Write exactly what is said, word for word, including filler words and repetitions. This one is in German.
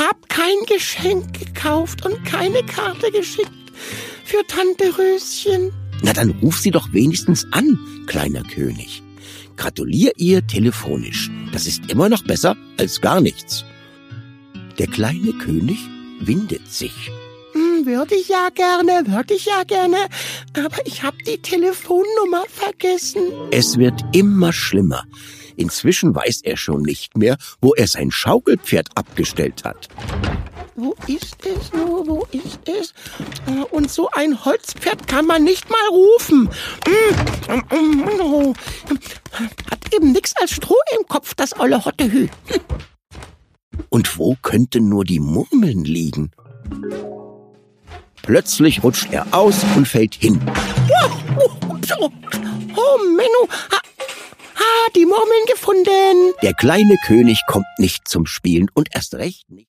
hab kein Geschenk gekauft und keine Karte geschickt für Tante Röschen. Na, dann ruf sie doch wenigstens an, kleiner König. Gratulier ihr telefonisch. Das ist immer noch besser als gar nichts. Der kleine König windet sich. Hm, würde ich ja gerne, würde ich ja gerne, aber ich hab die Telefonnummer vergessen. Es wird immer schlimmer. Inzwischen weiß er schon nicht mehr, wo er sein Schaukelpferd abgestellt hat. Wo ist es nur, wo ist es? Und so ein Holzpferd kann man nicht mal rufen. Hat eben nix als Stroh im Kopf, das olle Hottehü. Und wo könnten nur die Murmeln liegen? Plötzlich rutscht er aus und fällt hin. Oh, Menno, ah, die Murmeln gefunden. Der kleine König kommt nicht zum Spielen und erst recht nicht.